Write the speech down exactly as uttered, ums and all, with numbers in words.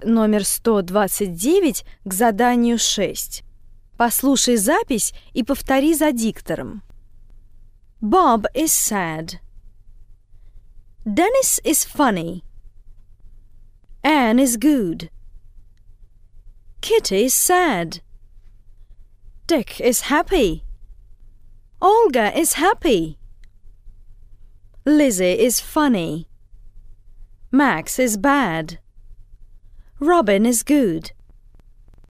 номер сто двадцать девять к заданию шесть. Послушай запись и повтори за диктором. Bob is sad. Dennis is funny. Anne is good. Kitty is sad. Dick is happy. Olga is happy. Lizzie is funny. Max is bad. Robin is good.